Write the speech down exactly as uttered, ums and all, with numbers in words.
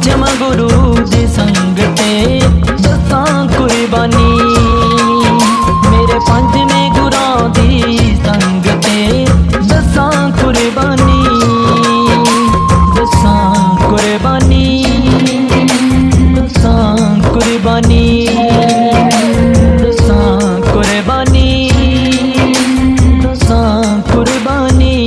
जमा गुरु दी संग ते दसां कुर्बानी। मेरे पंजवें गुरां दी संग ते दसां कुर्बानी, दसां कुर्बानी, दसां कुर्बानी।